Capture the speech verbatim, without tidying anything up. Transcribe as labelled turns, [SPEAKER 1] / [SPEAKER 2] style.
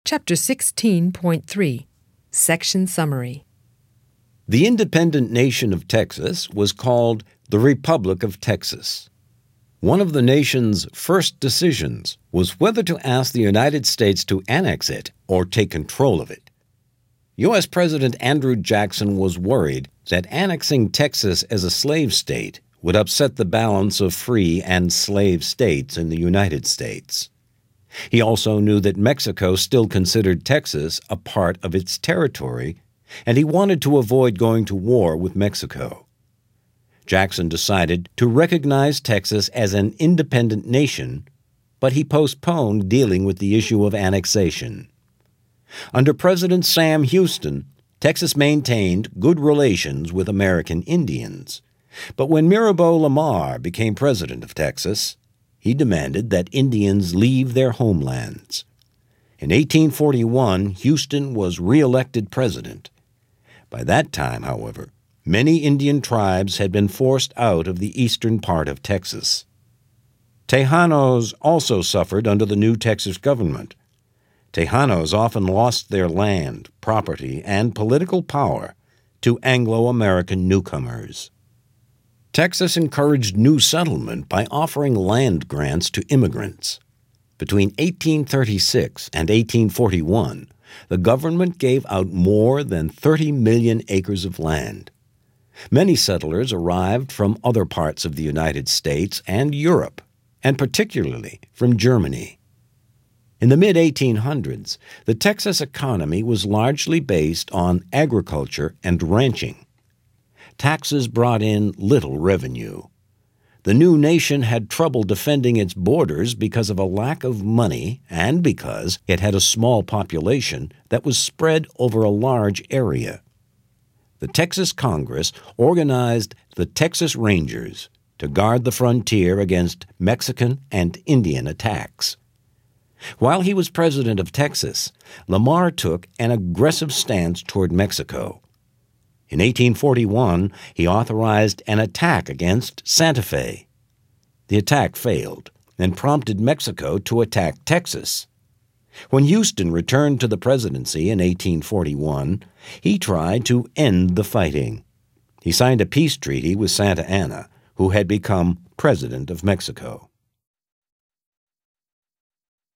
[SPEAKER 1] Chapter sixteen point three, Section Summary.
[SPEAKER 2] The independent nation of Texas was called the Republic of Texas. One of the nation's first decisions was whether to ask the United States to annex it or take control of it. U S President Andrew Jackson was worried that annexing Texas as a slave state would upset the balance of free and slave states in the United States. He also knew that Mexico still considered Texas a part of its territory, and he wanted to avoid going to war with Mexico. Jackson decided to recognize Texas as an independent nation, but he postponed dealing with the issue of annexation. Under President Sam Houston, Texas maintained good relations with American Indians. But when Mirabeau Lamar became president of Texas, he demanded that Indians leave their homelands. In eighteen forty-one, Houston was re-elected president. By that time, however, many Indian tribes had been forced out of the eastern part of Texas. Tejanos also suffered under the new Texas government. Tejanos often lost their land, property, and political power to Anglo-American newcomers. Texas encouraged new settlement by offering land grants to immigrants. Between eighteen thirty-six and eighteen forty-one, the government gave out more than thirty million acres of land. Many settlers arrived from other parts of the United States and Europe, and particularly from Germany. In the mid eighteen hundreds, the Texas economy was largely based on agriculture and ranching. Taxes brought in little revenue. The new nation had trouble defending its borders because of a lack of money and because it had a small population that was spread over a large area. The Texas Congress organized the Texas Rangers to guard the frontier against Mexican and Indian attacks. While he was president of Texas, Lamar took an aggressive stance toward Mexico. In eighteen forty-one, he authorized an attack against Santa Fe. The attack failed and prompted Mexico to attack Texas. When Houston returned to the presidency in eighteen forty-one, he tried to end the fighting. He signed a peace treaty with Santa Anna, who had become president of Mexico.